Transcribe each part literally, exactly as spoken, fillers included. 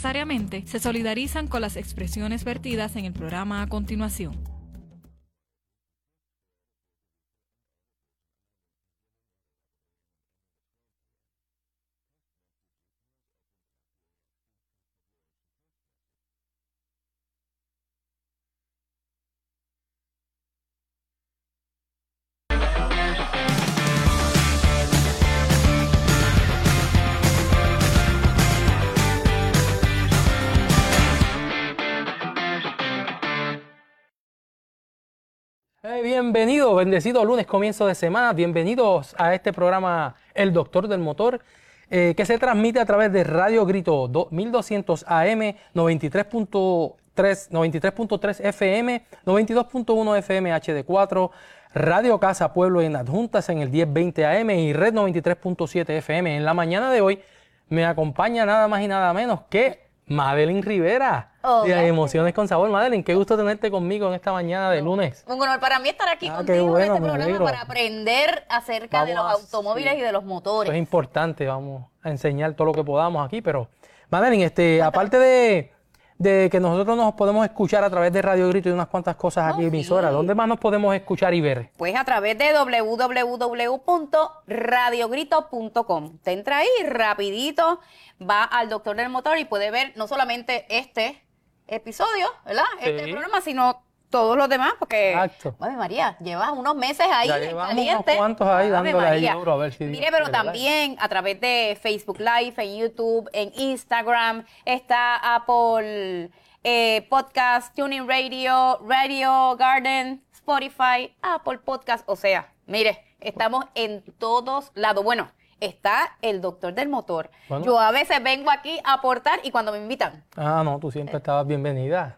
necesariamente se solidarizan con las expresiones vertidas en el programa a continuación. Hey, bienvenido, bendecido lunes, comienzo de semana. Bienvenidos a este programa El Doctor del Motor, eh, que se transmite a través de Radio Grito mil doscientos A M, noventa y tres punto tres F M, noventa y dos punto uno F M H D cuatro, Radio Casa Pueblo en Adjuntas en el diez veinte A M y Red noventa y tres punto siete F M. En la mañana de hoy me acompaña nada más y nada menos que Madeline Rivera, oh, de Emociones con Sabor. Madeline, qué gusto tenerte conmigo en esta mañana de lunes. Un honor para mí estar aquí ah, contigo bueno, en este programa alegro. para aprender acerca vamos de los automóviles sí. y de los motores. Eso es importante, vamos a enseñar todo lo que podamos aquí, pero Madeline, este, aparte de, de que nosotros nos podemos escuchar a través de Radio Grito y unas cuantas cosas aquí, oh, emisoras, sí. ¿dónde más nos podemos escuchar y ver? Pues a través de w w w punto radio grito punto com. Te entra ahí rapidito, va al Doctor del Motor y puede ver no solamente este episodio, ¿verdad? Sí. Este programa, sino todos los demás, porque, Exacto. Mami María, llevas unos meses ahí ya llevamos caliente. unos cuantos ahí dándole ahí duro, a ver si... Mire, pero también a través de Facebook Live, en YouTube, en Instagram, está Apple eh, Podcast, Tuning Radio, Radio Garden, Spotify, Apple Podcast, o sea, mire, estamos en todos lados. Bueno, está el Doctor del Motor. Bueno. Yo a veces vengo aquí a aportar y cuando me invitan. Ah, no, tú siempre estabas bienvenida.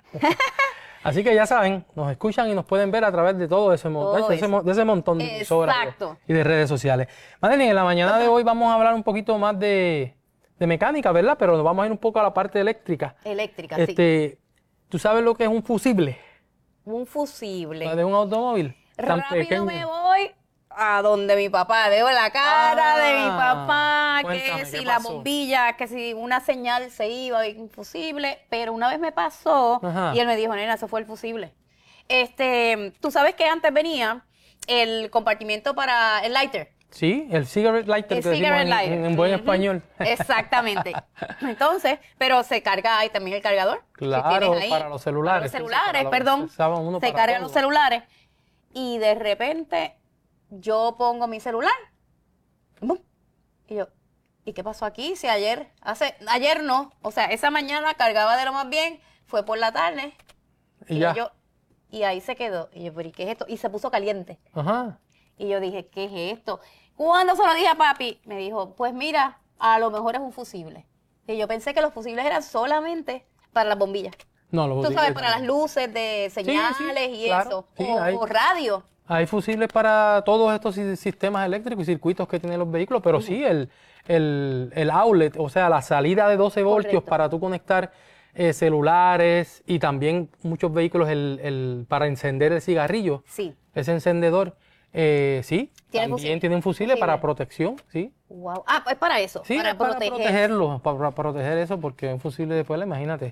Así que ya saben, nos escuchan y nos pueden ver a través de todo ese, todo de ese, de ese montón de emisoras y de redes sociales. Madeline, en la mañana de hoy vamos a hablar un poquito más de, de mecánica, ¿verdad? Pero nos vamos a ir un poco a la parte eléctrica. Eléctrica, este, sí. ¿Tú sabes lo que es un fusible? Un fusible. ¿De un automóvil? Tan Rápido pequeño. Me voy a donde mi papá, veo la cara ah, de mi papá, que si la bombilla, que si una señal se iba, un fusible, pero una vez me pasó Ajá. y él me dijo, nena, eso fue el fusible. Este, tú sabes que antes venía el compartimiento para el lighter. Sí, el cigarette lighter, el que cigarette en, lighter. En, en buen uh-huh. español. Exactamente. Entonces, pero se carga ahí también el cargador. Claro, ahí, para los celulares. Para los celulares, para perdón. Los, se uno se cargan los celulares. Y de repente yo pongo mi celular. ¡Bum! Y yo, ¿y qué pasó aquí? Si ayer, hace, ayer no, o sea, esa mañana cargaba de lo más bien, fue por la tarde. Y, y ya. yo, y ahí se quedó. Y yo, ¿pero y qué es esto? Y se puso caliente. Ajá. Y yo dije, ¿qué es esto? Cuando se lo dije a papi, me dijo, pues mira, a lo mejor es un fusible. Y yo pensé que los fusibles eran solamente para las bombillas. No, los Tú sabes, para las luces de señales sí, sí, y claro, eso. Sí, o, hay, o radio. Hay fusibles para todos estos sistemas eléctricos y circuitos que tienen los vehículos, pero uh-huh. sí, el, el, el outlet, o sea, la salida de doce voltios Correcto. Para tú conectar eh, celulares y también muchos vehículos el, el, para encender el cigarrillo. Sí. Ese encendedor, eh, sí, ¿Tiene también fusible? tiene un fusible, fusible para protección, sí. Wow. Ah, es para eso, sí, para, es para proteger. protegerlo, para, para proteger eso, porque un fusible después, imagínate,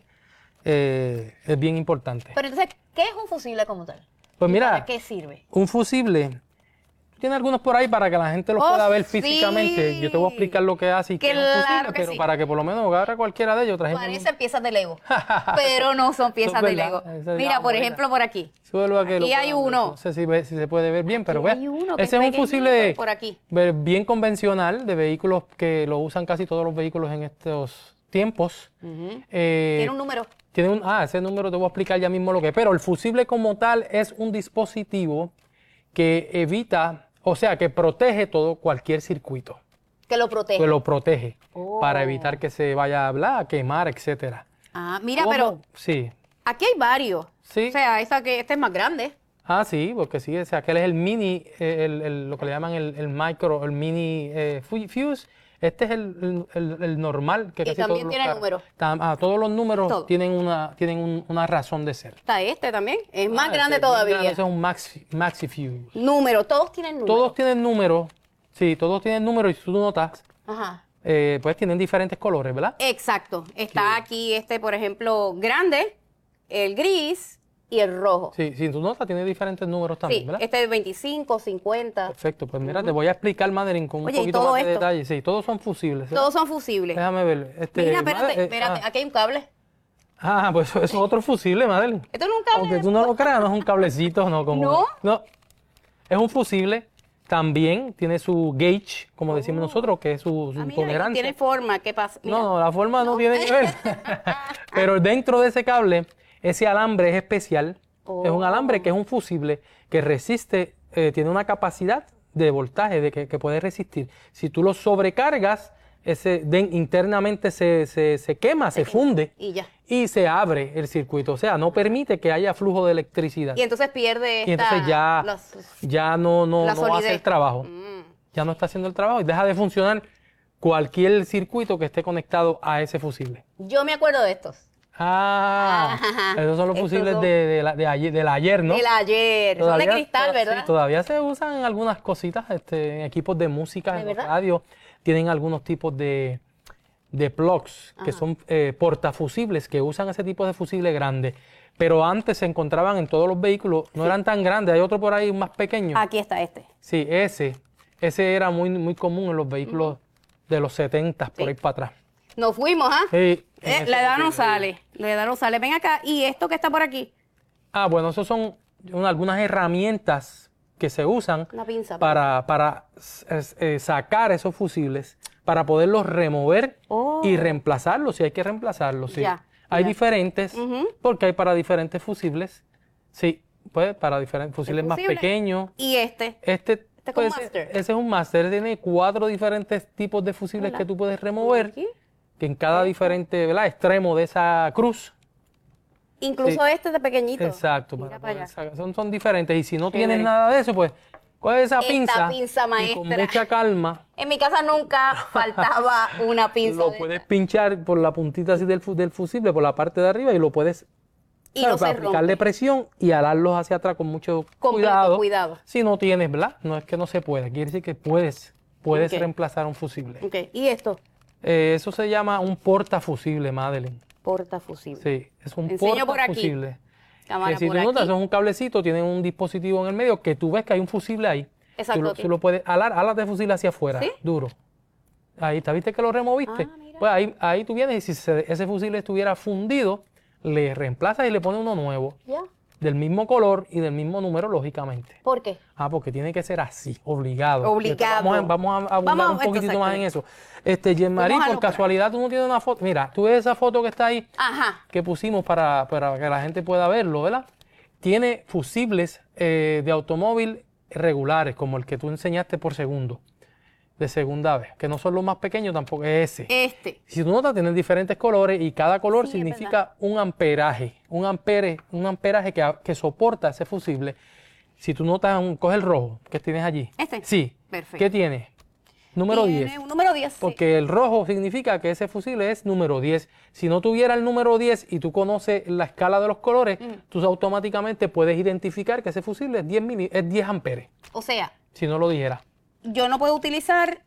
eh, es bien importante. Pero entonces, ¿qué es un fusible como tal? Pues mira, ¿para qué sirve? Un fusible, tiene algunos por ahí para que la gente los oh, pueda ver sí. físicamente. Yo te voy a explicar lo que hace y qué es un fusible, pero sí. para que por lo menos agarre cualquiera de ellos. Parecen un... piezas de Lego, pero no son piezas de Lego. Mira, por ejemplo, por aquí. Aquí hay uno. No sé si, ve, si se puede ver bien, pero ve. Ese es un fusible por aquí. bien convencional de vehículos que lo usan casi todos los vehículos en estos tiempos. Uh-huh. eh, Tiene un número. Tiene un, ah, ese número te voy a explicar ya mismo lo que es. Pero el fusible como tal es un dispositivo que evita... O sea, que protege todo, cualquier circuito. Que lo protege. Que lo protege, oh. para evitar que se vaya a hablar, a quemar, etcétera. Ah, mira, ¿Cómo? pero sí. aquí hay varios. Sí. O sea, esta que este es más grande. Ah, sí, porque sí, o sea, aquel es el mini, el, el, lo que le llaman el, el micro, el mini eh, fuse. Este es el, el, el normal. Que y casi también todos tiene números. Ah, todos los números Todo. tienen una tienen un, una razón de ser. Está este también, es más ah, grande es todavía. Grande, ese es un maxi, maxi fuse. Número, todos tienen número. Todos tienen número, sí, todos tienen número y tú notas Ajá. eh, pues tienen diferentes colores, ¿verdad? Exacto. Está aquí este, por ejemplo, grande, el gris y el rojo. Sí, sí, tu nota tiene diferentes números también, Sí, ¿verdad? este es veinticinco, cincuenta. Perfecto, pues mira, te voy a explicar, Madeline, con un Oye, ¿y poquito todo más de esto? detalle. Sí, todos son fusibles. ¿verdad? Todos son fusibles. Déjame ver. Este, Mira, espérate, Made- eh, espérate, ah, aquí hay un cable. ah, pues eso es otro fusible, Madeline. Esto no es un cable. Aunque tú no lo creas, no es un cablecito, no como. ¿No? No. Es un fusible. También tiene su gauge, como decimos nosotros, que es su, su Ah, mira, y tolerancia. tiene forma, ¿qué pasa? Mira. No, no, la forma no, tiene que ver. Pero dentro de ese cable, ese alambre es especial. Es un alambre que es un fusible que resiste, eh, tiene una capacidad de voltaje de que, que puede resistir. Si tú lo sobrecargas, ese den- internamente se, se, se quema, se funde Y ya. y se abre el circuito. O sea, no permite que haya flujo de electricidad. Y entonces pierde esta... Y entonces ya, los- ya no, no, la no hace solidez. el trabajo. Mm. Ya no está haciendo el trabajo y deja de funcionar cualquier circuito que esté conectado a ese fusible. Yo me acuerdo de estos. Ah, Ajá. esos son los Estos fusibles son- de, de la- de ayer, del ayer, ¿no? Del ayer. Son de cristal, to- ¿verdad? sí, todavía se usan en algunas cositas, este, en equipos de música, ¿De en los verdad? radios. Tienen algunos tipos de, de plugs, que Ajá. son eh, portafusibles, que usan ese tipo de fusible grande. Pero antes se encontraban en todos los vehículos, no eran tan grandes, hay otro por ahí más pequeño. Aquí está este. Sí, ese, ese era muy, muy común en los vehículos de los setenta, por Sí. ahí para atrás. Nos fuimos, ¿ah? Sí, Eh, en ese la edad no fusible. sale. La edad no sale. Ven acá. ¿Y esto que está por aquí? Ah, bueno, esos son una- algunas herramientas que se usan Una pinza. para, para s- eh, sacar esos fusibles, para poderlos remover Oh. y reemplazarlos, si hay que reemplazarlos. Sí. Ya, Hay ya. diferentes, Ujú. porque hay para diferentes fusibles. Sí, pues para diferentes fusibles más fusible. pequeños. Y este. Este, Este con pues, máster. ese es un máster, tiene cuatro diferentes tipos de fusibles Hola. que tú puedes remover, Aquí. que en cada diferente, ¿verdad?, extremo de esa cruz. Incluso Sí. este de pequeñito. Exacto, Mira para para poder allá. sacar- son, son diferentes. Y si no Chévere. tienes nada de eso, pues coge esa Esta pinza, pinza y con maestra. mucha calma En mi casa nunca faltaba una pinza. lo de puedes esta. pinchar por la puntita así del, fu- del fusible, por la parte de arriba, y lo puedes Y ¿sabes? no se para aplicarle rompe. presión y alarlos hacia atrás con mucho Completo, cuidado. cuidado. Si no tienes, ¿verdad? No es que no se pueda, quiere decir que puedes, puedes Ok. reemplazar un fusible. Ok. ¿Y esto? Eh, eso se llama un portafusible, Madeline. Portafusible. Sí, es un Enseño por aquí. portafusible. Cámara Que si por tú notas, aquí. eso es un cablecito, tiene un dispositivo en el medio que tú ves que hay un fusible ahí. Exacto, Tú lo, aquí. tú lo puedes alar, alas de fusible hacia afuera, ¿Sí? duro. Ahí está, ¿viste que lo removiste? Ah, mira. Pues ahí, ahí tú vienes y si se- ese fusible estuviera fundido, le reemplazas y le pones uno nuevo, ¿Ya? del mismo color y del mismo número, lógicamente. ¿Por qué? Ah, porque tiene que ser así, obligado. Obligado. Vamos a, vamos a abundar Vamos a- un poquitito exacto. más en eso. Este, Jean-Marie, Vamos a por lucrar. casualidad, tú no tienes una foto. Mira, tú ves esa foto que está ahí, Ajá. que pusimos para, para que la gente pueda verlo, ¿verdad? Tiene fusibles eh, de automóvil regulares, como el que tú enseñaste por segundo, de segunda vez, que no son los más pequeños tampoco, es ese. Este. Si tú notas, tienen diferentes colores y cada color Sí, es significa un amperaje, un ampere, un amperaje que, que soporta ese fusible. Si tú notas, un, coge el rojo que tienes allí. ¿Este? Sí. Perfecto. ¿Qué tiene? Número Tiene diez. un número diez. sí. Porque el rojo significa que ese fusible es número diez. Si no tuviera el número diez y tú conoces la escala de los colores, tú automáticamente puedes identificar que ese fusible es diez, mili- es diez amperes, O sea, si no lo dijera. yo no puedo utilizar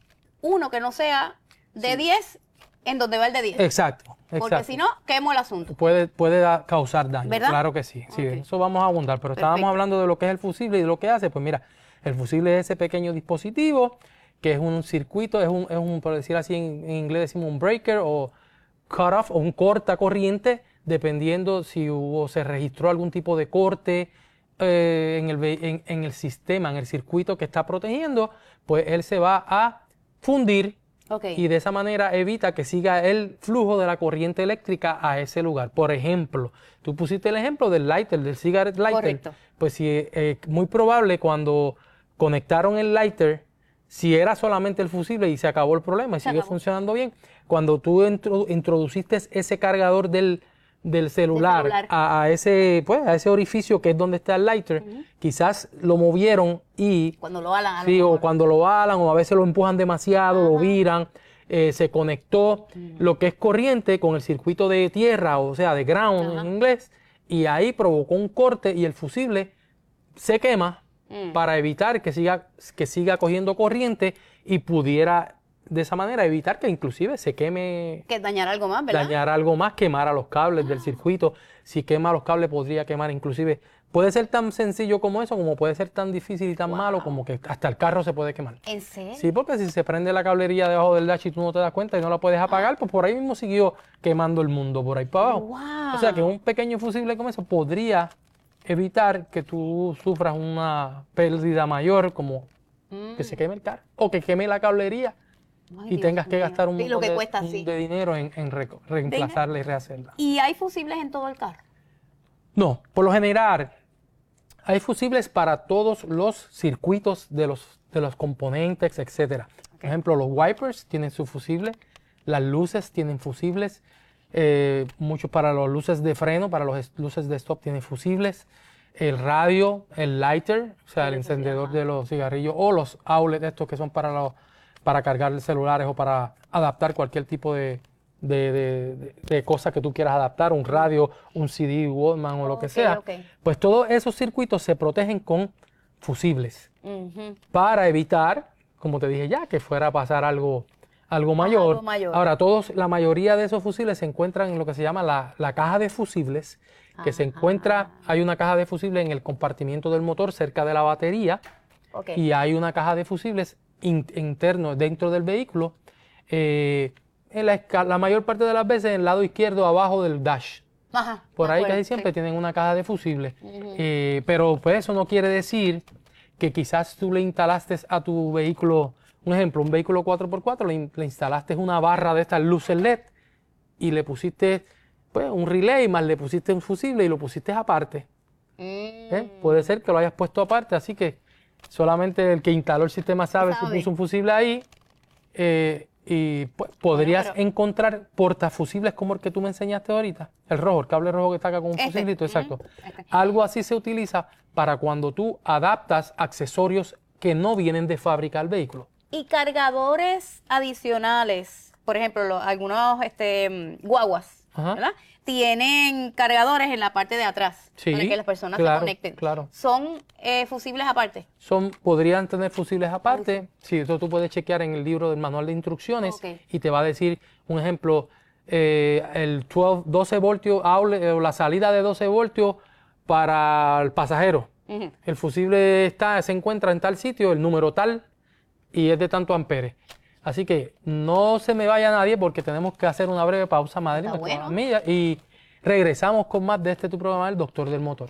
uno que no sea de diez en donde va el de diez. Exacto, Porque exacto. si no, quemo el asunto. Puede, puede da- causar daño, ¿Verdad? claro que sí. Sí, Ok. de eso vamos a abundar, pero estábamos Perfecto. hablando de lo que es el fusible y de lo que hace. Pues mira, el fusible es ese pequeño dispositivo que es un circuito, es un, es un por decir así, en, en inglés decimos un breaker o cut-off o un corta corriente, dependiendo si hubo, se registró algún tipo de corte eh, en, el, ve- en, en el sistema, en el circuito que está protegiendo, pues él se va a fundir Ok. y de esa manera evita que siga el flujo de la corriente eléctrica a ese lugar. Por ejemplo, tú pusiste el ejemplo del lighter, del cigarette lighter. Correcto. Pues sí, eh, muy probable cuando conectaron el lighter, si era solamente el fusible y se acabó el problema y Se sigue acabó. funcionando bien, cuando tú intro- introduciste ese cargador del, del celular, celular. A, a ese, pues, a ese orificio que es donde está el lighter, quizás lo movieron y Cuando lo alan. a lo sí, o mejor. cuando lo alan o a veces lo empujan demasiado, lo viran, eh, se conectó lo que es corriente con el circuito de tierra, o sea, de ground en inglés, y ahí provocó un corte y el fusible se quema Mm. para evitar que siga, que siga cogiendo corriente y pudiera de esa manera evitar que inclusive se queme, Que dañar algo más, ¿verdad? dañar algo más, quemar a los cables del circuito. Si quema los cables podría quemar inclusive. Puede ser tan sencillo como eso, como puede ser tan difícil y tan Wow. malo como que hasta el carro se puede quemar. ¿En serio? Sí, porque si se prende la cablería debajo del dash y tú no te das cuenta y no la puedes apagar, pues por ahí mismo siguió quemando el mundo por ahí para abajo. Wow. O sea que un pequeño fusible como eso podría evitar que tú sufras una pérdida mayor, como Mm. que se queme el carro o que queme la cablería Ay, y Dios tengas que mío. gastar un Y lo montón que de, cuesta, un- sí. de dinero en, en re- reemplazarla y rehacerla. ¿Y hay fusibles en todo el carro? No, por lo general hay fusibles para todos los circuitos de los, de los componentes, etcétera. Por ejemplo, los wipers tienen su fusible, las luces tienen fusibles, eh, muchos para las luces de freno, para las luces de stop tienen fusibles, el radio, el lighter, o sea, el encendedor de los cigarrillos, o los outlets estos que son para, los, para cargar celulares o para adaptar cualquier tipo de, de, de, de, de cosas que tú quieras adaptar, un radio, un C D, Walkman o lo que Ok, sea. ok. Pues todos esos circuitos se protegen con fusibles Ujú. para evitar, como te dije ya, que fuera a pasar algo, algo mayor. algo mayor. Ahora, todos, la mayoría de esos fusibles se encuentran en lo que se llama la, la caja de fusibles, que se encuentra, hay una caja de fusibles en el compartimiento del motor cerca de la batería, Ok. y hay una caja de fusibles in- interno dentro del vehículo, eh, en la, esca- la mayor parte de las veces en el lado izquierdo abajo del dash. Ajá, Por de ahí acuerdo, casi siempre sí. tienen una caja de fusibles. Eh, pero pues eso no quiere decir que quizás tú le instalaste a tu vehículo, un ejemplo, un vehículo cuatro por cuatro, le, in- le instalaste una barra de estas luces L E D y le pusiste pues, un relay, más le pusiste un fusible y lo pusiste aparte. ¿eh? Mm. Puede ser que lo hayas puesto aparte, así que solamente el que instaló el sistema sabe, Sabe. si puso un fusible ahí. eh, y pues, podrías pero- encontrar portafusibles como el que tú me enseñaste ahorita, el rojo, el cable rojo que está acá con un Este, fusiblito, exacto. ujú, este. Algo así se utiliza para cuando tú adaptas accesorios que no vienen de fábrica al vehículo. Y cargadores adicionales, por ejemplo, lo- algunos este, mm, guaguas, Ajá. ¿verdad? Tienen cargadores en la parte de atrás Sí, para que las personas claro, se conecten. claro. ¿Son eh, fusibles aparte? Son, podrían tener fusibles aparte. Sí, eso tú puedes chequear en el libro del manual de instrucciones Ok. y te va a decir, un ejemplo, eh, el doce, doce voltios outlet, o la salida de doce voltios para el pasajero. Ujú. El fusible está, se encuentra en tal sitio, el número tal, y es de tanto amperes. Así que no se me vaya nadie porque tenemos que hacer una breve pausa, madre, Está nuestras bueno. millas, y regresamos con más de este tu programa, El Doctor del Motor.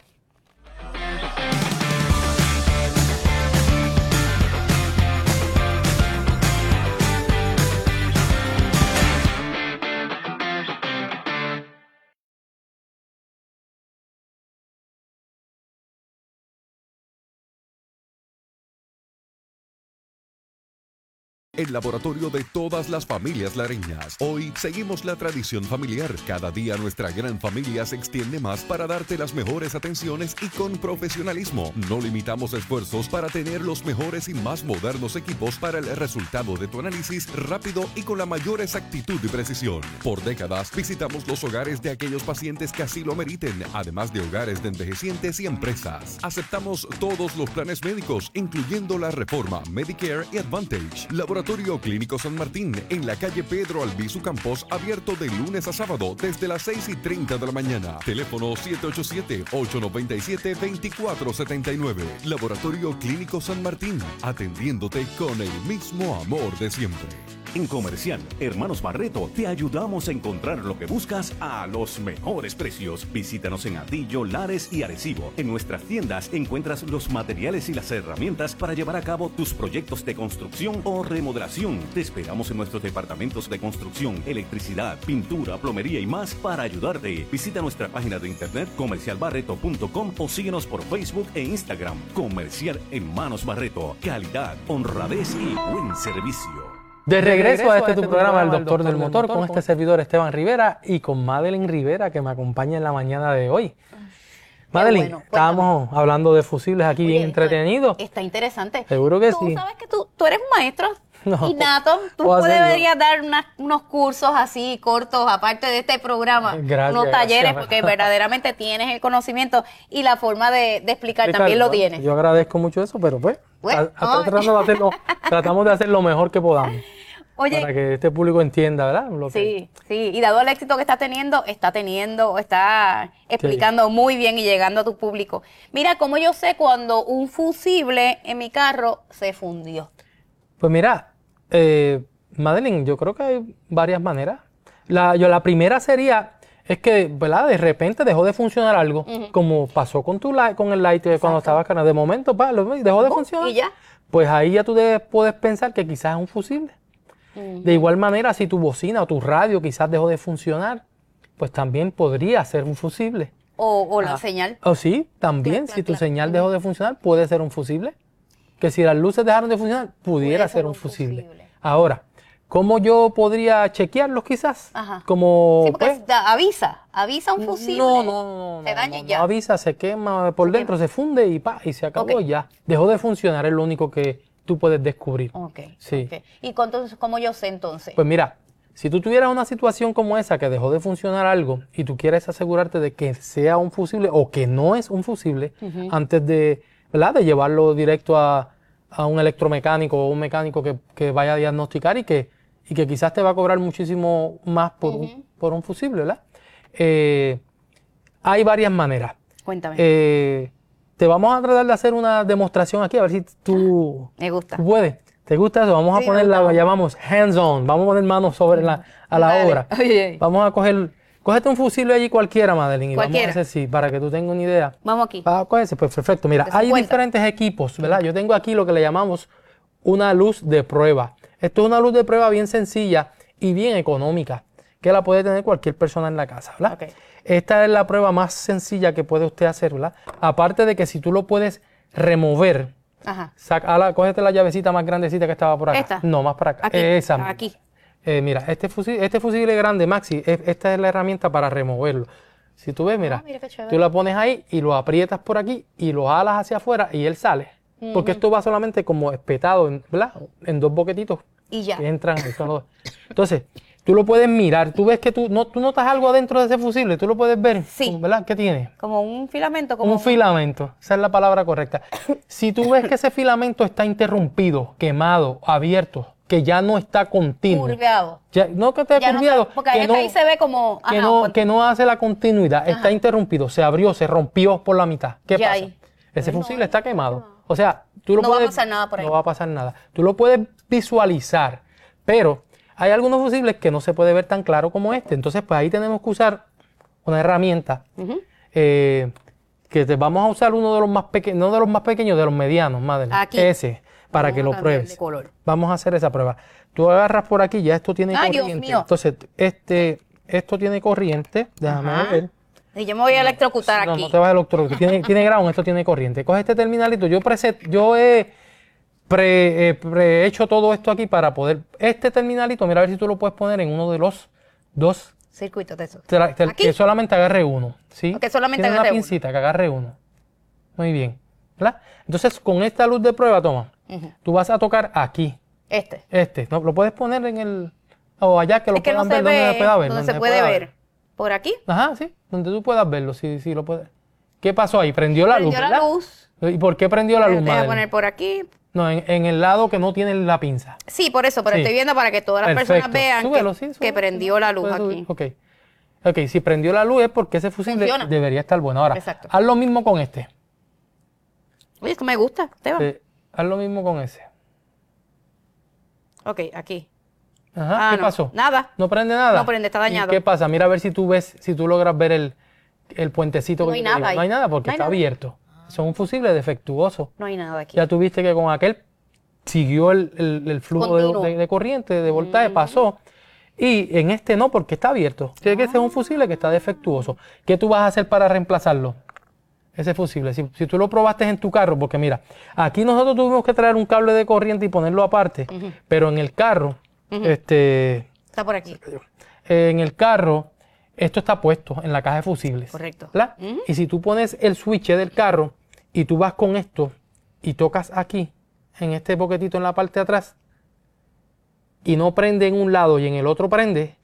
El laboratorio de todas las familias lareñas. Hoy seguimos la tradición familiar. Cada día nuestra gran familia se extiende más para darte las mejores atenciones y con profesionalismo. No limitamos esfuerzos para tener los mejores y más modernos equipos para el resultado de tu análisis rápido y con la mayor exactitud y precisión. Por décadas visitamos los hogares de aquellos pacientes que así lo meriten, además de hogares de envejecientes y empresas. Aceptamos todos los planes médicos, incluyendo la Reforma, Medicare y Advantage. Laboratorio Clínico San Martín, en la calle Pedro Albizu Campos, abierto de lunes a sábado desde las seis y treinta de la mañana. Teléfono siete ocho siete, ocho nueve siete, dos cuatro siete nueve. Laboratorio Clínico San Martín, atendiéndote con el mismo amor de siempre. En Comercial Hermanos Barreto te ayudamos a encontrar lo que buscas a los mejores precios. Visítanos en Atillo, Lares y Arecibo. En nuestras tiendas encuentras los materiales y las herramientas para llevar a cabo tus proyectos de construcción o remodelación. Te esperamos en nuestros departamentos de construcción, electricidad, pintura, plomería y más para ayudarte. Visita nuestra página de internet comercial barreto punto com o síguenos por Facebook e Instagram. Comercial Hermanos Barreto. Calidad, honradez y buen servicio. De regreso a este tu programa, El Doctor del Motor, con este servidor Esteban Rivera y con Madeline Rivera, que me acompaña en la mañana de hoy. Madeline, bueno, estábamos hablando de fusibles aquí bien Oye, esto entretenidos. Está interesante. Seguro que tú sí. sabes que tú, tú eres un maestro No, innato. Tú puedo hacerlo. deberías dar una- unos cursos así cortos, aparte de este programa. Gracias, unos talleres, gracias. porque verdaderamente tienes el conocimiento y la forma de, de explicar también lo tienes. Yo agradezco mucho eso, pero pues, Bueno, a- a- no. tratando de hacerlo, tratamos de hacer lo mejor que podamos. Oye, para que este público entienda, ¿verdad? Lo que- sí, sí, y dado el éxito que está teniendo, está teniendo, está explicando muy bien y llegando a tu público. Mira, cómo yo sé cuando un fusible en mi carro se fundió. Pues mira, eh, Madeline, yo creo que hay varias maneras. La, yo, la primera sería, es que, ¿verdad? De repente dejó de funcionar algo, como pasó con tu light, con el light eh, cuando estabas cargando. De momento, pa, lo- dejó de Bum, funcionar. y ya. Pues ahí ya tú debes- puedes pensar que quizás es un fusible. De igual manera, si tu bocina o tu radio quizás dejó de funcionar, pues también podría ser un fusible. O, o la Ah. señal. O sí, también, Clac, clac, si tu clac. señal dejó de funcionar, puede ser un fusible. Que si las luces dejaron de funcionar, pudiera Puede ser ser un un fusible. fusible. Ahora, ¿cómo yo podría chequearlos quizás? Ajá. Como, Sí, porque pues, da- avisa, avisa un fusible. no, no, no, no, Se daña no, y no ya. avisa, se quema por Se dentro, se funde y pa, y se acabó Ok. y ya. Dejó de funcionar, es lo único que tú puedes descubrir. Ok, Sí. ok. ¿Y con- entonces cómo yo sé entonces? Pues mira, si tú tuvieras una situación como esa que dejó de funcionar algo y tú quieres asegurarte de que sea un fusible o que no es un fusible antes de, ¿verdad? De llevarlo directo a, a un electromecánico o un mecánico que, que vaya a diagnosticar y que, y que quizás te va a cobrar muchísimo más por, un, por un fusible, ¿verdad? Eh, hay varias maneras. Cuéntame. Eh, te vamos a tratar de hacer una demostración aquí, a ver si tú, Me gusta. tú puedes. ¿Te gusta eso? Vamos Sí, a poner me la, gusta. llamamos hands-on. Vamos a poner manos sobre la, a la Dale. obra. Oye, oye. Vamos a coger, cógete un fusible allí cualquiera, Madeline, y Cualquiera. vamos a hacer sí, para que tú tengas una idea. Vamos aquí. Ah, cógese, pues perfecto. Mira, De hay cincuenta. diferentes equipos, ¿verdad? Yo tengo aquí lo que le llamamos una luz de prueba. Esto es una luz de prueba bien sencilla y bien económica, que la puede tener cualquier persona en la casa, ¿verdad? Ok. Esta es la prueba más sencilla que puede usted hacer, ¿verdad? Aparte de que si tú lo puedes remover, Ajá. saca, ala, cógete la llavecita más grandecita que estaba por acá. ¿Esta? No, más para acá. Aquí. Esa misma. Aquí. Eh, mira, este fusible, este fusible grande, Maxi, es- esta es la herramienta para removerlo. Si tú ves, mira, Ah, mira qué chévere. tú la pones ahí y lo aprietas por aquí y lo alas hacia afuera y él sale. Porque esto va solamente como espetado, en- ¿verdad? En dos boquetitos Y ya. que entran. Esos dos. Entonces, tú lo puedes mirar. Tú ves que tú, no, tú notas algo adentro de ese fusible. Tú lo puedes ver. Sí. ¿Verdad? ¿Qué tiene? Como un filamento, como Un filamento, esa es la palabra correcta. Si tú ves que ese filamento está interrumpido, quemado, abierto, que ya no está continuo, curveado. ya- no que esté Ya no curviado, está- porque que, ahí- no, ahí se ve como. que, ajá, no, cuando- que no hace la continuidad, está interrumpido, se abrió, se rompió por la mitad. ¿Qué Ya pasa? ahí. Ese fusible está quemado. O sea, tú lo No va a puedes, pasar nada por ahí. No va a pasar nada. Tú lo puedes visualizar, pero hay algunos fusibles que no se puede ver tan claro como este. Entonces, pues ahí tenemos que usar una herramienta eh, que te vamos a usar uno de los más pequeños, no de los más pequeños, de los medianos, madre. Aquí. Ese, para Vamos que a lo cambiar pruebes. de color. Vamos a hacer esa prueba. Tú agarras por aquí, ya esto tiene Ay, Dios corriente. mío. Entonces, este, esto tiene corriente. Déjame Ajá. ver. Y yo me voy a electrocutar No, aquí. no te vas a electrocutar. Tiene, tiene ground, esto tiene corriente. Coge este terminalito. Yo, preset, yo he pre, eh, pre- hecho todo esto aquí para poder... Este terminalito, mira a ver si tú lo puedes poner en uno de los dos. Circuitos de esos. tra- tra- ¿Aquí? Que solamente agarre uno. ¿Sí? Ok, solamente Tiene agarre una uno. pincita que agarre uno. Muy bien. ¿Verdad? Entonces, con esta luz de prueba, toma. Tú vas a tocar aquí. Este. Este. ¿No? Lo puedes poner en el... O allá que lo Es que no puedan se ver, donde ve. se pueda ver. Donde se puede ver. ¿Por aquí? Ajá, sí, donde tú puedas verlo, sí, sí lo puedes. ¿Qué pasó ahí? Prendió la Prendió luz, la ¿verdad? luz. ¿Y por qué prendió la luz, Te voy a madre? poner por aquí. No, en, en el lado que no tiene la pinza. Sí, por eso, pero Sí. estoy viendo para que todas las Perfecto. personas vean Súbelo, que, sí, que súbelo, prendió la luz puedes subir. aquí. Ok. Ok, si prendió la luz es porque ese fusible Funciona. debería estar bueno. Ahora, Exacto. haz lo mismo con este. Oye, esto me gusta, Esteban. Eh, haz lo mismo con ese. Ok, aquí. Ajá, Ah, ¿qué no, pasó? nada. No prende nada. No prende, está dañado. ¿Y qué pasa? Mira a ver si tú ves, si tú logras ver el, el puentecito. No que hay yo te nada digo. ahí. No hay nada porque No hay está nada. abierto. Son un fusible defectuoso. No hay nada aquí. Ya tuviste que con aquel siguió el, el- el flujo de, Continuo. de- de corriente, de voltaje, pasó. Y en este no, porque está abierto. Tiene que ser un fusible que está defectuoso. ¿Qué tú vas a hacer para reemplazarlo? Ese fusible. Si, si tú lo probaste en tu carro, porque mira, aquí nosotros tuvimos que traer un cable de corriente y ponerlo aparte, pero en el carro, este, Está por aquí. en el carro, esto está puesto en la caja de fusibles. Correcto. ¿Verdad? Y si tú pones el switch del carro y tú vas con esto y tocas aquí, en este boquetito en la parte de atrás, y no prende en un lado y en el otro prende,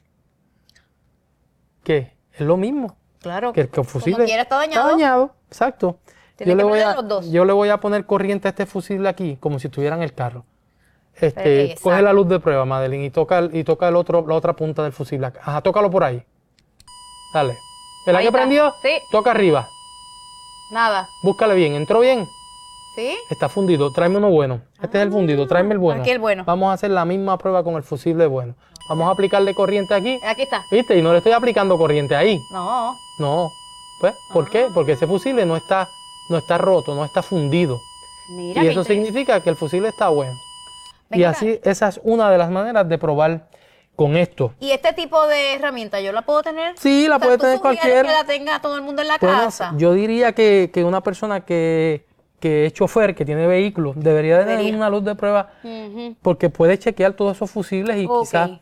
¿qué? Es lo mismo. Claro. Que el que fusible Como quiera está dañado. Está dañado, exacto. Tiene Yo que le, voy prender a, los dos. yo le voy a poner corriente a este fusible aquí, como si estuviera en el carro. Este, Exacto. coge la luz de prueba, Madeline, y toca, el- y toca el otro, la otra punta del fusible. acá. Ajá, tócalo por ahí. Dale. ¿Verdad Ahí que está. prendió? Sí. Toca arriba. Nada. Búscale bien. ¿Entró bien? ¿Sí? Está fundido. Tráeme uno bueno. Este es el fundido. Tráeme el bueno. Aquí el bueno. Vamos a hacer la misma prueba con el fusible bueno. Vamos a aplicarle corriente aquí. Aquí está. ¿Viste? Y no le estoy aplicando corriente ahí. No. No. Pues, ¿por qué? Porque ese fusible no está, no está roto, no está fundido. Mira, y qué eso interesante. significa que el fusible está bueno. Y Venga así, esa es una de las maneras de probar con esto. ¿Y este tipo de herramienta yo la puedo tener? Sí, la O sea, puede ¿tú tener sugieres cualquiera. que la tenga todo el mundo en la Bueno, casa? yo diría que, que una persona que, que es chofer, que tiene vehículo, debería de tener Debería. una luz de prueba Ujú. porque puede chequear todos esos fusibles y Ok. quizás,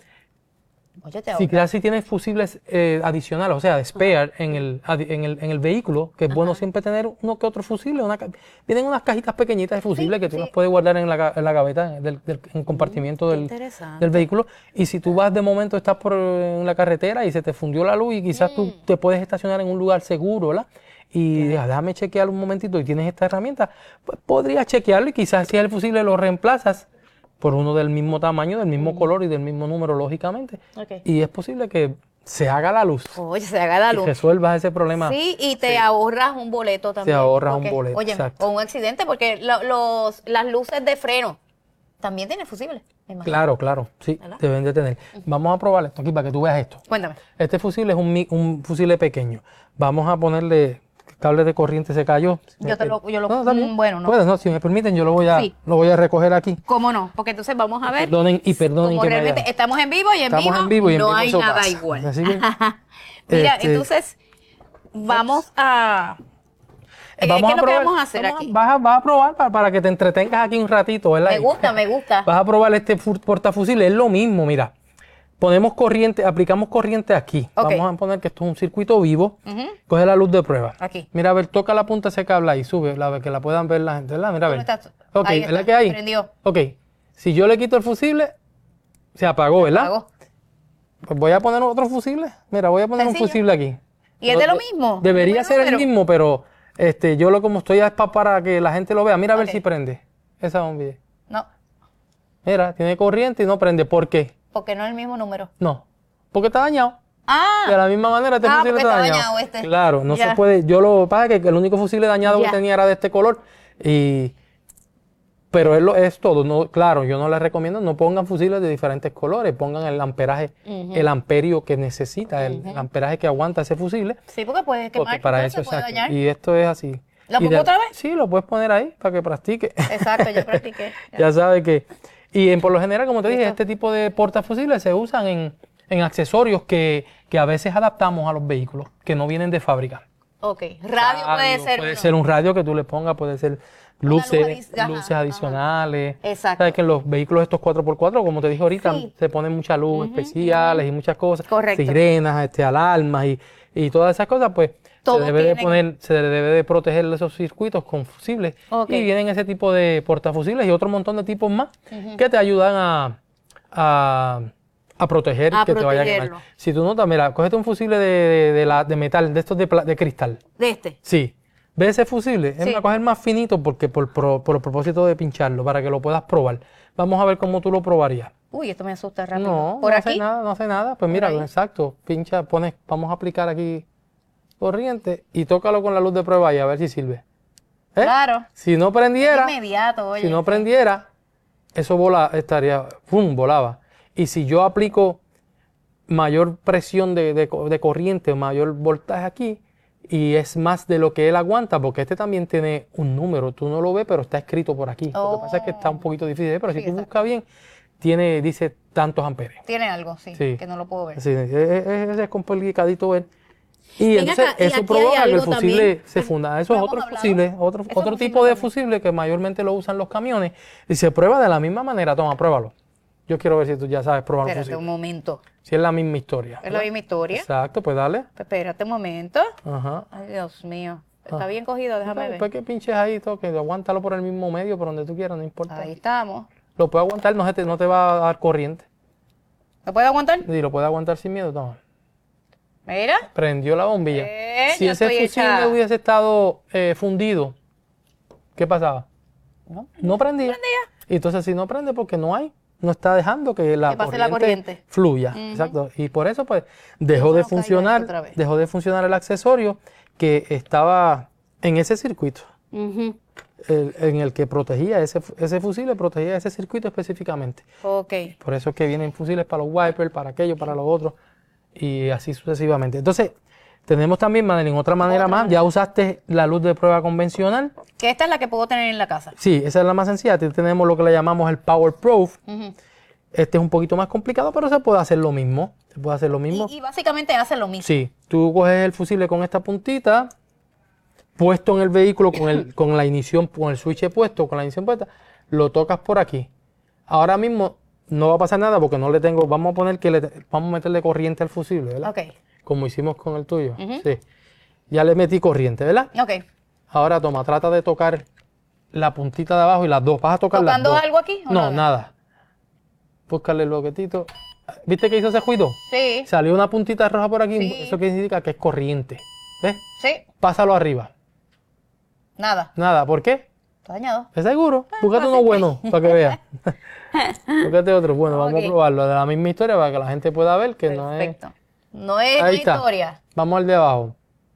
Oye, te si, ahorras. quizás si tienes fusibles eh, adicionales, o sea, de spare en el, adi- en el, en el vehículo, que es bueno siempre tener uno que otro fusible. Una, ca- vienen unas cajitas pequeñitas de fusibles que tú sí. las puedes guardar en la, ga- en la gaveta, del, del- en el compartimiento del, interesante. del vehículo. Y si tú vas de momento, estás por en la carretera y se te fundió la luz y quizás tú te puedes estacionar en un lugar seguro, ¿verdad? Y deja- déjame chequear un momentito y tienes esta herramienta, pues podrías chequearlo y quizás si el fusible lo reemplazas por uno del mismo tamaño, del mismo color y del mismo número, lógicamente. Ok. Y es posible que se haga la luz Oye, se haga la y luz. resuelvas ese problema. Sí, y te ahorras un boleto también. ahorras un porque, boleto, Oye, exacto. o un accidente, porque lo- los, las luces de freno también tienen fusible. me imagino. Claro, claro, sí, ¿Verdad? deben de tener. Vamos a probar esto aquí para que tú veas esto. Cuéntame. Este fusible es un, mi- un fusible pequeño. Vamos a ponerle cable de corriente, se cayó. Yo te lo- yo lo- está bien. mm, bueno, no. Puedes, no, si me permiten, yo lo voy a, Sí. lo voy a recoger aquí. ¿Cómo no? Porque entonces vamos a ver. Perdonen y perdonen Como que me realmente haya- estamos en vivo y en, Estamos vivo, en vivo y en no vivo hay eso nada pasa. igual. Así que, Mira, este, entonces vamos a. Eh, ¿Qué es lo que probar- vamos a hacer vamos a- aquí? Vas a, vas a probar para, para que te entretengas aquí un ratito, ¿verdad? Me gusta, me gusta. Vas a probar este fu- portafusible, es lo mismo, mira. Ponemos corriente, aplicamos corriente aquí. Ok. Vamos a poner que esto es un circuito vivo. Ujú. Coge la luz de prueba. Aquí. Mira, a ver, toca la punta de ese cable ahí, sube, la, que la puedan ver la gente, ¿verdad? Mira, a ver. ¿Dónde está? Ok, Ahí ¿verdad está, que hay? prendió. Ok, si yo le quito el fusible, se apagó, ¿verdad? Hago. Pues voy a poner otro fusible. Mira, voy a poner un Sencillo. fusible aquí. ¿Y es de lo mismo? Debería ¿El ser el número? mismo, pero este, yo lo como estoy es pa- para que la gente lo vea. Mira a ver Ok. si prende. Esa bombilla. No, Mira, tiene corriente y no prende. ¿Por qué? porque no es el mismo número. No. Porque está dañado. Ah, De la misma manera este Ah, fusible porque está está dañado. dañado este. Claro, no Ya. se puede. Yo lo pasa es que el único fusible dañado Ya. que tenía era de este color. Y pero es, lo, es todo. No, claro, yo no les recomiendo, no pongan fusibles de diferentes colores, pongan el amperaje, el amperio que necesita, el, el amperaje que aguanta ese fusible. sí, porque puede Porque quemar. para entonces eso, puede exacto. dañar. Y esto es así. ¿Lo Y pongo otra vez? Sí, lo puedes poner ahí para que practique. Exacto, yo practiqué. Ya sabes que. Y en, por lo general, como te dije, Listo. este tipo de portafusibles se usan en, en accesorios que, que a veces adaptamos a los vehículos, que no vienen de fábrica. Ok, radio puede ser. Puede uno. ser un radio que tú le pongas, puede ser luces, luz adi- ajá, luces ajá. adicionales. Exacto. Sabes que en los vehículos estos cuatro por cuatro, como te dije ahorita, Sí. se ponen mucha luz especiales y muchas cosas. Correcto. Sirenas, este, alarmas y, y todas esas cosas, pues Todo se debe de tienen- poner, se debe de proteger esos circuitos con fusibles. Ok. Y vienen ese tipo de portafusibles y otro montón de tipos más que te ayudan a, a, a proteger A que te vaya a protegerlo. quemar. Si tú notas, mira, cógete un fusible de, de, de la, de metal, de estos de, pla- de cristal. De este. Sí. ¿Ves ese fusible? Es Sí. una coger más finito porque por, pro- por el propósito de pincharlo, para que lo puedas probar. Vamos a ver cómo tú lo probarías. Uy, esto me asusta rápido. No, ¿Por no aquí? hace nada, no hace nada. Pues mira, ahí? exacto. Pincha, pones, vamos a aplicar aquí corriente y tócalo con la luz de prueba y a ver si sirve. ¿Eh? Claro. Si no prendiera, Inmediato, oye. si no prendiera, eso vola, estaría, ¡pum!, volaba. Y si yo aplico mayor presión de, de co- de corriente, mayor voltaje aquí, y es más de lo que él aguanta, porque este también tiene un número, tú no lo ves, pero está escrito por aquí. Lo que pasa es que está un poquito difícil, ¿eh? Pero si Sí, tú exacto. buscas bien, tiene, dice tantos amperes. Tiene algo, sí, Sí. que no lo puedo ver. Sí, es, es- es- es complicadito ver. Y Ven entonces acá, y eso aquí provoca hay que el algo fusible también. se funda. Eso es Hemos otro hablado. fusible, otro, Eso es otro un tipo fusible de también. fusible que mayormente lo usan los camiones y se prueba de la misma manera. Toma, pruébalo. Yo quiero ver si tú ya sabes probar un Espérate un fusible. momento. Si es la misma historia. ¿Es la misma historia? Exacto, pues dale. Espérate un momento. Ajá. Ay, Dios mío. Está Ah. bien cogido, déjame Después ver. que pinches ahí, toque, aguántalo por el mismo medio, por donde tú quieras, no importa. Ahí estamos. Lo puede aguantar, no, se te, no te va a dar corriente. ¿Lo puede aguantar? Y lo puede aguantar sin miedo, toma. Mira. Prendió la bombilla. Eh, si ya ese estoy fusible hecha. hubiese estado eh, fundido, ¿qué pasaba? No. No prendía. Y entonces si no prende porque no hay, no está dejando que la, Que pase corriente, la corriente. fluya. Ujú. Exacto. Y por eso pues dejó de no caiga ahí funcionar, otra vez. dejó de funcionar el accesorio que estaba en ese circuito. Ujú. El- en el que protegía ese, ese fusible, protegía ese circuito específicamente. Ok. Por eso es que vienen fusiles para los wipers, para aquello, para los otros, y así sucesivamente. Entonces, tenemos también, Madeline, otra manera Otra más. manera. Ya usaste la luz de prueba convencional. Que esta es la que puedo tener en la casa. Sí, esa es la más sencilla. Aquí tenemos lo que le llamamos el Power Proof. Ujú. Este es un poquito más complicado, pero se puede hacer lo mismo. Se puede hacer lo mismo. Y, y básicamente hace lo mismo. Sí, tú coges el fusible con esta puntita, puesto en el vehículo con, el, con la ignición, con el switch puesto, con la ignición puesta, lo tocas por aquí. Ahora mismo no va a pasar nada porque no le tengo, vamos a poner que le, vamos a meterle corriente al fusible, ¿verdad? Ok. Como hicimos con el tuyo. Ujú. Sí. Ya le metí corriente, ¿verdad? Ok. Ahora toma, trata de tocar la puntita de abajo y las dos. ¿Vas a tocar las ¿Tocando dos? algo aquí o No, nada? nada. Búscale el bloquetito. ¿Viste que hizo ese ruido? Sí. Salió una puntita roja por aquí, Sí. eso que significa que es corriente. ¿Ves? Sí. Pásalo arriba. Nada. Nada, ¿por qué? Está dañado. ¿Es seguro? Búscate uno bueno para que veas. Búscate otro bueno, vamos Ok. a probarlo. De la misma historia para que la gente pueda ver que no es. Perfecto. No es Ahí una está. historia. Vamos al de abajo.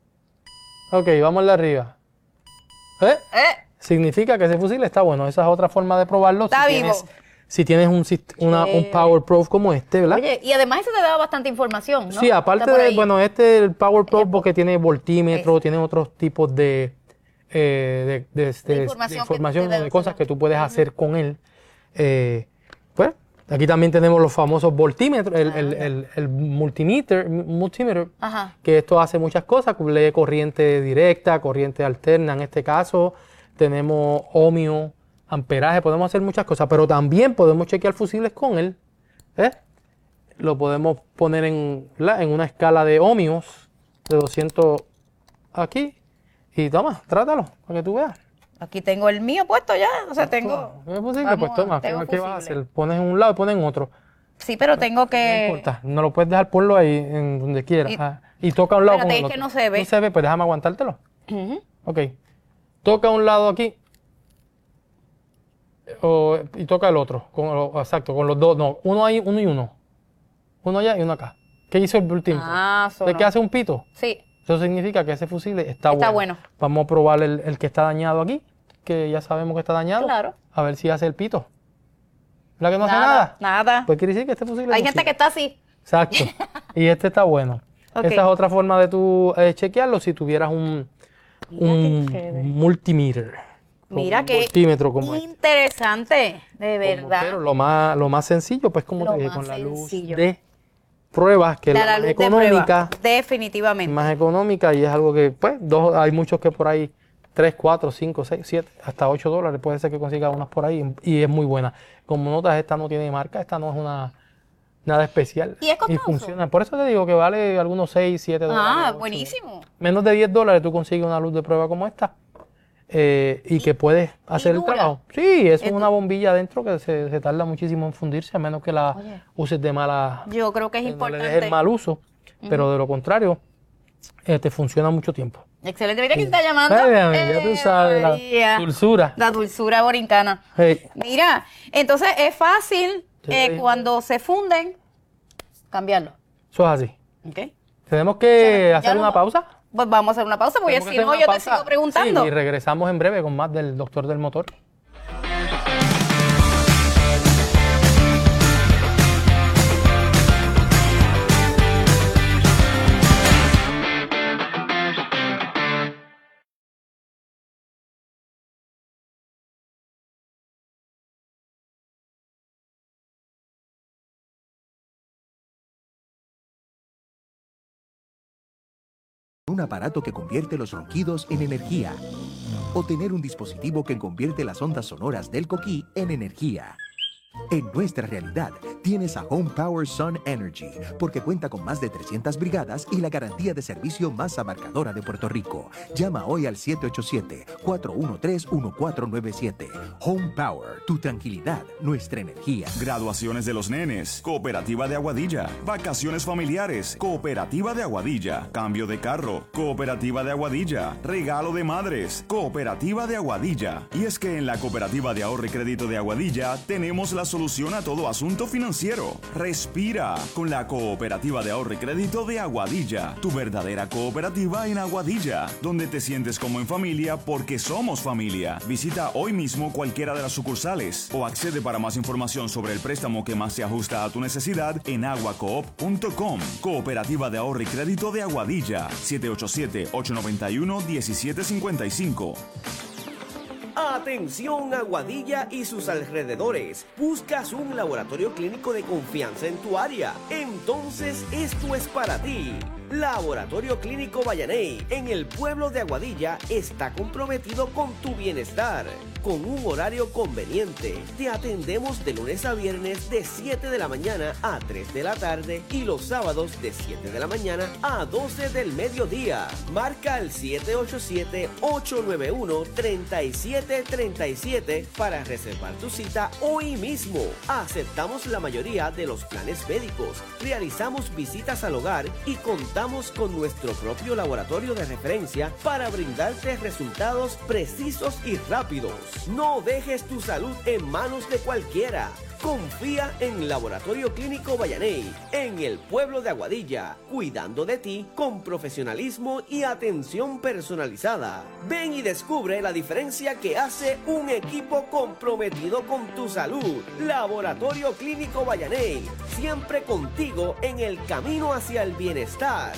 Ok, vamos al de arriba. ¿Eh? Eh. Significa que ese fusil está bueno. Esa es otra forma de probarlo. Está si vivo. Tienes, si tienes un, sist- una- un Chévere. Power Proof como este, ¿verdad? Oye, y además eso te da bastante información, ¿no? Sí, aparte Está por de, ahí. bueno, este el Power Pro porque tiene voltímetro, tiene otros tipos de, eh, de, de- de- de información que información te o da- de cosas que tú puedes hacer con él. Eh, pues, aquí también tenemos los famosos voltímetros, el, el, el, el multimeter, multímetro, Ajá. que esto hace muchas cosas, lee corriente directa, corriente alterna, en este caso tenemos ohmio, amperaje, podemos hacer muchas cosas, pero también podemos chequear fusibles con él. ¿eh? Lo podemos poner en, ¿verdad? en una escala de ohmios de doscientos aquí y toma, trátalo para que tú veas. Aquí tengo el mío puesto ya, o sea, tengo... ¿Es posible? Vamos, Pues toma, ¿qué, tengo qué vas a fusible. hacer? Pones en un lado y pones en otro. Sí, pero tengo No que... importa, no lo puedes dejar ponlo ahí en donde quieras. Y- ah, Y, toca a un lado Espérate, con el es que otro. no se ve. No se ve, pues déjame aguantártelo. Ujú. Ok. Toca un lado aquí. o- y toca el otro. Con, o- exacto, con los dos. No, uno ahí, uno y uno. Uno allá y uno acá. ¿Qué hizo el último? Ah, ¿De sonó. qué hace un pito? Sí. Eso significa que ese fusible está, Está bueno. bueno. Vamos a probar el, el que está dañado aquí, que ya sabemos que está dañado. Claro. A ver si hace el pito. ¿Verdad que no hace Nada, nada? nada. Pues quiere decir que este fusible Hay funciona. gente que está así. Exacto. Y este está bueno. Ok. Esa es otra forma de tú eh, chequearlo si tuvieras un, un qué chévere. multimeter. con Mira un qué voltímetro como este. interesante, de Como- verdad. Pero lo más, lo más sencillo, pues como Lo te dije, más con la luz sencillo. de pruebas, que es Da la la más luz de económica. prueba. Definitivamente. Más económica y es algo que, pues, dos, hay muchos que por ahí, tres, cuatro, cinco, seis, siete, hasta ocho dólares, puede ser que consiga unas por ahí y es muy buena. Como notas, esta no tiene marca, esta no es una nada especial. ¿Y es costoso? funciona. Por eso te digo que vale algunos seis, siete dólares. Ah, ocho. buenísimo. Menos de diez dólares tú consigues una luz de prueba como esta eh, y, que puedes hacer el dura. trabajo. Sí, eso es Es una du- bombilla adentro que se, se tarda muchísimo en fundirse, a menos que la Oye. uses de mala, Yo creo que es que no le importante. dejes el mal uso, pero de lo contrario, eh, te funciona mucho tiempo. Excelente. Mira quién está llamando. Ay, mami, ya tú Eh, sabes, la María. dulzura. La dulzura borincana. Hey, Mira, entonces es fácil Sí. eh, cuando se funden, cambiarlo. eso es así. ¿Ok? Tenemos que Ya hacer no- una pausa. Pues vamos a hacer una pausa porque Tenemos que si hacer no una yo te pausa. sigo preguntando. Sí, y regresamos en breve con más del doctor del motor. Un aparato que convierte los ronquidos en energía. O tener un dispositivo que convierte las ondas sonoras del coquí en energía. En nuestra realidad, tienes a Home Power Sun Energy, porque cuenta con más de trescientas brigadas y la garantía de servicio más abarcadora de Puerto Rico. Llama hoy al siete ocho siete, cuatro uno tres, uno cuatro nueve siete. Home Power, tu tranquilidad, nuestra energía. Graduaciones de los nenes, Cooperativa de Aguadilla. Vacaciones familiares, Cooperativa de Aguadilla. Cambio de carro, Cooperativa de Aguadilla. Regalo de madres, Cooperativa de Aguadilla. Y es que en la Cooperativa de Ahorro y Crédito de Aguadilla tenemos la solución a todo asunto financiero. Respira con la Cooperativa de Ahorro y Crédito de Aguadilla, tu verdadera cooperativa en Aguadilla, donde te sientes como en familia porque somos familia. Visita hoy mismo cualquiera de las sucursales o accede para más información sobre el préstamo que más se ajusta a tu necesidad en aguacoop punto com. Cooperativa de Ahorro y Crédito de Aguadilla, siete ocho siete, ocho nueve uno, uno siete cinco cinco. Atención Aguadilla y sus alrededores. ¿Buscas un laboratorio clínico de confianza en tu área? Entonces esto es para ti. Laboratorio Clínico Vallaney en el pueblo de Aguadilla está comprometido con tu bienestar. Con un horario conveniente, te atendemos de lunes a viernes de siete de la mañana a tres de la tarde y los sábados de siete de la mañana a doce del mediodía. Marca el siete ocho siete, ocho nueve uno, tres siete tres siete para reservar tu cita hoy mismo. Aceptamos la mayoría de los planes médicos, realizamos visitas al hogar y contamos con nuestro propio laboratorio de referencia para brindarte resultados precisos y rápidos. No dejes tu salud en manos de cualquiera. Confía en Laboratorio Clínico Vallaney, en el pueblo de Aguadilla, cuidando de ti con profesionalismo y atención personalizada. Ven y descubre la diferencia que hace un equipo comprometido con tu salud. Laboratorio Clínico Vallaney, siempre contigo en el camino hacia el bienestar.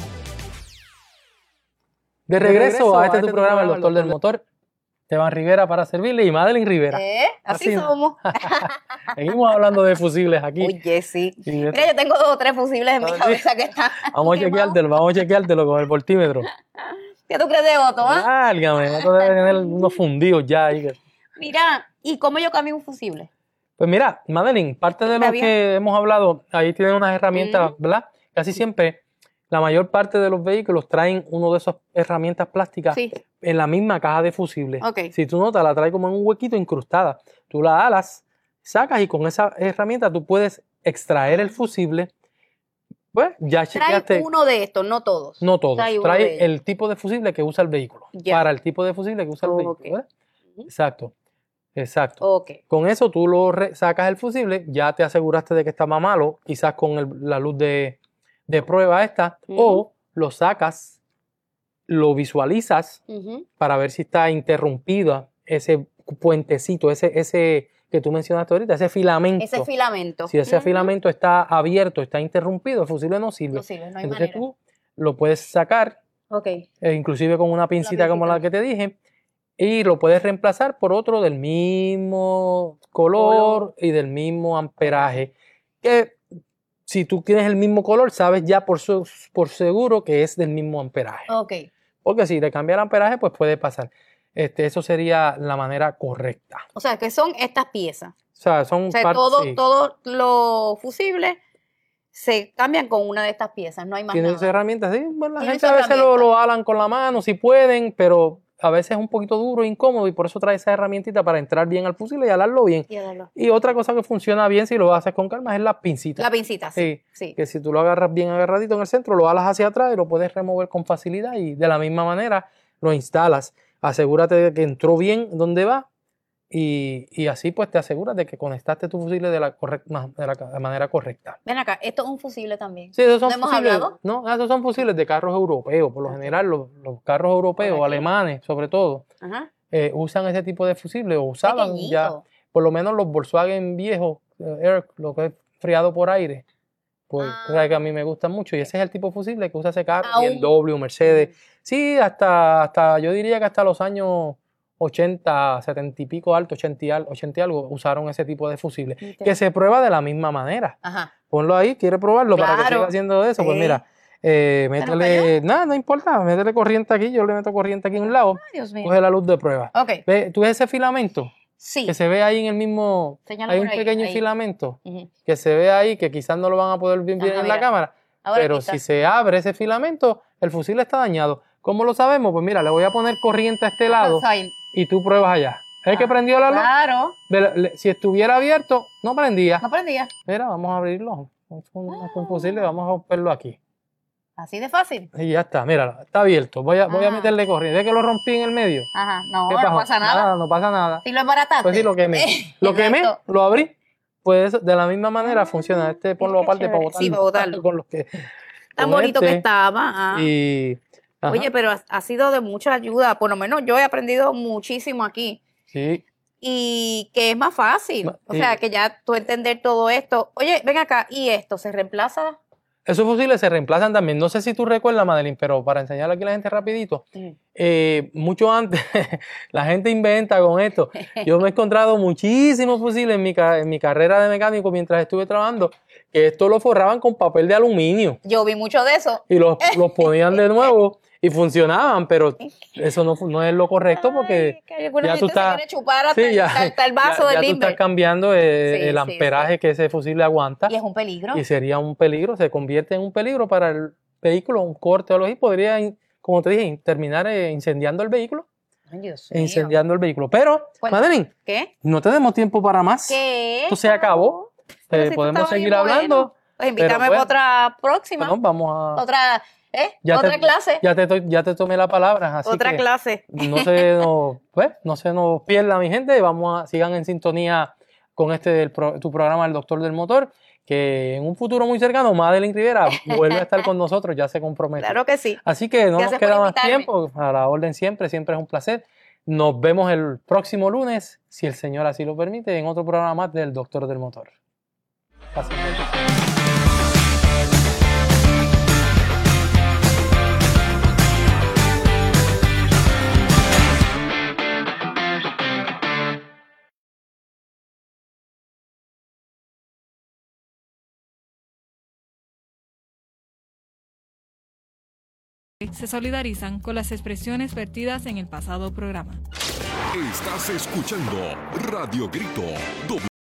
De regreso a este tu programa, El Doctor del Motor. Esteban Rivera para servirle y Madeline Rivera. ¿Eh? Así, Así somos. Seguimos hablando de fusibles aquí. Oye, sí. Mira, yo tengo dos o tres fusibles en mi cabeza que están. Vamos a chequeártelo, vamos a chequeártelo con el voltímetro. ¿Qué tú crees de Otto? ¿Ah? Válgame, Otto debe tener unos fundidos ya ahí. Mira, ¿y cómo yo cambio un fusible? Pues mira, Madeline, parte de lo que hemos hablado, ahí tienen unas herramientas, mm. ¿verdad? Casi siempre, la mayor parte de los vehículos traen una de esas herramientas plásticas sí. en la misma caja de fusible. Okay. Si tú notas, la trae como en un huequito incrustada. Tú la alas, sacas y con esa herramienta tú puedes extraer el fusible. Pues ya chequeaste. Trae uno de estos, no todos. No todos. Trae, trae el tipo de fusible que usa el vehículo. Yeah. Para el tipo de fusible que usa el vehículo. Okay. Uh-huh. Exacto. Exacto. Okay. Con eso tú lo re- sacas el fusible, ya te aseguraste de que estaba malo, quizás con el, la luz de, de prueba esta, uh-huh. o lo sacas, lo visualizas uh-huh. para ver si está interrumpida ese puentecito, ese, ese que tú mencionaste ahorita, ese filamento. Ese filamento. Si ese uh-huh. filamento está abierto, está interrumpido, el fusible no sirve. No sirve, no hay Entonces manera. tú lo puedes sacar, okay. eh, inclusive con una pincita como la que te dije, y lo puedes reemplazar por otro del mismo color, color. y del mismo amperaje. Que si tú tienes el mismo color, sabes ya por, su, por seguro que es del mismo amperaje. Okay. Porque si te cambia el amperaje, pues puede pasar. Este, eso sería la manera correcta. O sea, que son estas piezas. O sea, son o sea, part- todo, sí. todo lo fusible se cambian con una de estas piezas, no hay más Tienes nada. herramientas, sí. Bueno, la Tienes gente a veces lo, lo alan con la mano, si pueden, pero a veces es un poquito duro e incómodo y por eso trae esa herramientita para entrar bien al fusible y alarlo bien. Y, alarlo. y otra cosa que funciona bien si lo haces con calma es la pincita. La pincita, sí. sí, sí. Que si tú lo agarras bien agarradito en el centro, lo alas hacia atrás y lo puedes remover con facilidad y de la misma manera lo instalas. Asegúrate de que entró bien donde va y, y así pues te aseguras de que conectaste tu fusible de la, correcta, de la de manera correcta. Ven acá, esto es un fusible también. Sí, esos son ¿No hemos fusibles, hablado? No, esos son fusibles de carros europeos. Por lo okay. general, los, los carros europeos, alemanes sobre todo, Ajá. eh, usan ese tipo de fusible o usaban Pequeñito. ya, por lo menos los Volkswagen viejos, eh, Air, lo que es friado por aire, pues ah. que a mí me gustan mucho y ese es el tipo de fusible que usa ese carro, B M W, Mercedes, sí, hasta, hasta yo diría que hasta los años ochenta, setenta y pico alto, ochenta y, al, ochenta y algo, usaron ese tipo de fusible, okay. que se prueba de la misma manera. Ajá. Ponlo ahí, ¿quiere probarlo claro. para que siga haciendo eso? Sí. Pues mira, eh, métele, nada, no importa, métele corriente aquí, yo le meto corriente aquí en un lado, Ay, Dios mío. coge la luz de prueba. Okay. ¿Ve, ¿Tú ves ese filamento? Sí. Que se ve ahí en el mismo, Señala hay por un ahí, pequeño ahí. filamento Ujú. que se ve ahí, que quizás no lo van a poder ver bien Ajá, en la mira. cámara, Ahora pero aquí está. si se abre ese filamento, el fusible está dañado. ¿Cómo lo sabemos? Pues mira, le voy a poner corriente a este lado Ahí. y tú pruebas allá. ¿Es que Ah, prendió la luz? Claro. Ve- le- Si estuviera abierto, no prendía. No prendía. Mira, vamos a abrirlo. Es un, es un fusible, vamos a romperlo aquí. Así de fácil. Y ya está, mira, está abierto. Voy a, voy a Ah. meterle corriente. ¿Ves que lo rompí en el medio? Ajá. No, ¿Qué no pasó? pasa nada. No pasa nada. Si lo embarataste. Pues sí, lo quemé. Lo quemé, Exacto. lo abrí. Pues de la misma manera funciona. Este ponlo qué aparte para chévere. botarlo. Sí, para botarlo. Con los que, Tan con bonito este. que estaba. ah. Y, ajá, Oye, pero ha, ha sido de mucha ayuda. Por lo menos yo he aprendido muchísimo aquí. sí. Y que es más fácil. Ma- O sí. sea, que ya tú entender todo esto. Oye, ven acá. ¿Y esto se reemplaza? Esos fusibles se reemplazan también. No sé si tú recuerdas, Madeline, pero para enseñarle aquí a la gente rapidito, eh, mucho antes la gente inventa con esto. Yo me he encontrado muchísimos fusibles en mi, ca- en mi carrera de mecánico mientras estuve trabajando, que esto lo forraban con papel de aluminio Yo vi mucho de eso. y los, los ponían de nuevo y funcionaban, pero eso no, fu- no es lo correcto porque Ay, que alguna ya gente tú se estás- quiere chupar hasta, sí, el- ya, hasta el vaso ya- del ya tú limber. estás cambiando eh, Sí, el sí, amperaje que ese fusible aguanta. Y es un peligro. Y sería un peligro, se convierte en un peligro para el vehículo, un corte o algo así, podría, in- como te dije, terminar eh, incendiando el vehículo, Ay, Dios mío. incendiando el vehículo. Pero, Cuéntame. Madeline, ¿Qué? no te demos tiempo para más. ¿Qué? Esto se acabó. Pero Eh, si tú podemos estabas seguir bien bueno. hablando. Pues invítame pero para bueno, otra próxima. bueno, vamos a... Otra, ¿eh? ya Otra te- clase. Ya te, to- ya te tomé la palabra, así Otra que clase. no se nos, pues, no se nos pierda, mi gente. Vamos a, sigan en sintonía con este del pro- tu programa El Doctor del Motor, que en un futuro muy cercano, Madeline Rivera vuelve a estar con nosotros, ya se compromete. Claro que sí. Así que no nos Gracias por queda más invitarme. tiempo, a la orden siempre, siempre es un placer. Nos vemos el próximo lunes, si el Señor así lo permite, en otro programa más del Doctor del Motor. Pasen bien. Se solidarizan con las expresiones vertidas en el pasado programa. Estás escuchando Radio Grito.